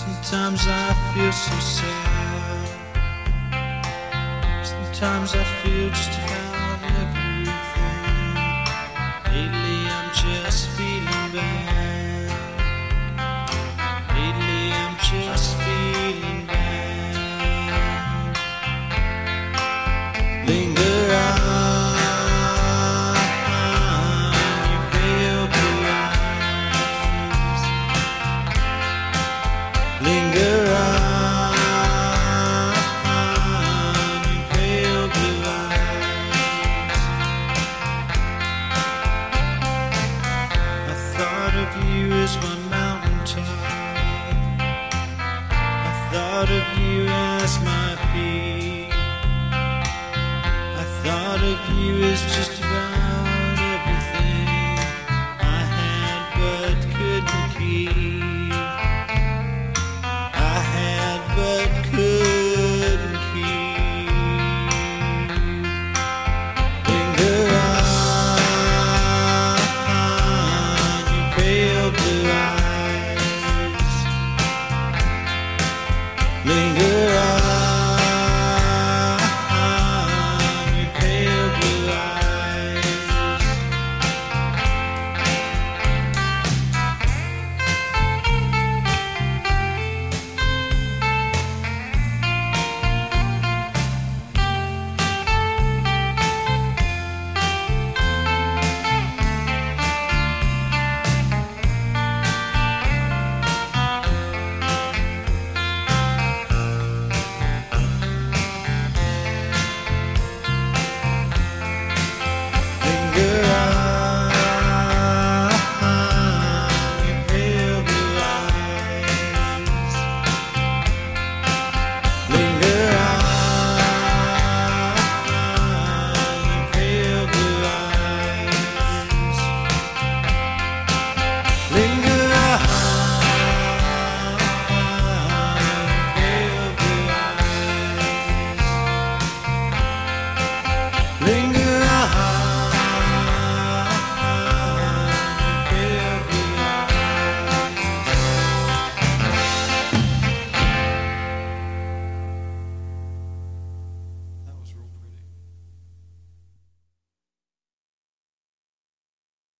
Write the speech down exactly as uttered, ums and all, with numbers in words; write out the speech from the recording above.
Sometimes I feel so sad. Sometimes I feel just about everything. Lately I'm just feeling bad. Lately I'm just feeling bad. Linger on, you pale blue eyes. Linger on, you pale blue eyes. I thought of you as my mountaintop. I thought of you as my peak. I thought of you as just about everything I had but couldn't keep. I had but couldn't keep. Linger on, you pale blue eyes. Linger